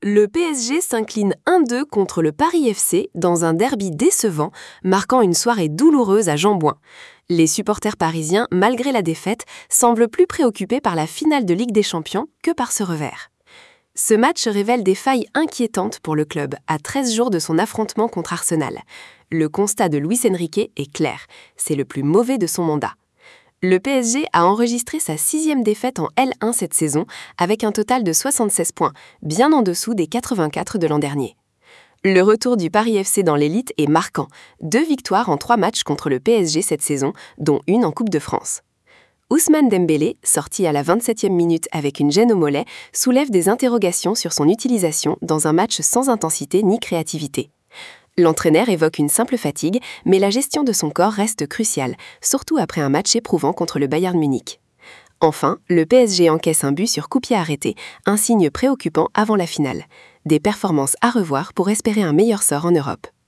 Le PSG s'incline 1-2 contre le Paris FC dans un derby décevant, marquant une soirée douloureuse à Jean-Bouin. Les supporters parisiens, malgré la défaite, semblent plus préoccupés par la finale de Ligue des Champions que par ce revers. Ce match révèle des failles inquiétantes pour le club, à 13 jours de son affrontement contre Arsenal. Le constat de Luis Enrique est clair, c'est le plus mauvais de son mandat. Le PSG a enregistré sa 6e défaite en L1 cette saison, avec un total de 76 points, bien en dessous des 84 de l'an dernier. Le retour du Paris FC dans l'élite est marquant, 2 victoires en 3 matchs contre le PSG cette saison, dont une en Coupe de France. Ousmane Dembélé, sorti à la 27e minute avec une gêne au mollet, soulève des interrogations sur son utilisation dans un match sans intensité ni créativité. L'entraîneur évoque une simple fatigue, mais la gestion de son corps reste cruciale, surtout après un match éprouvant contre le Bayern Munich. Enfin, le PSG encaisse un but sur coup-pied arrêté, un signe préoccupant avant la finale. Des performances à revoir pour espérer un meilleur sort en Europe.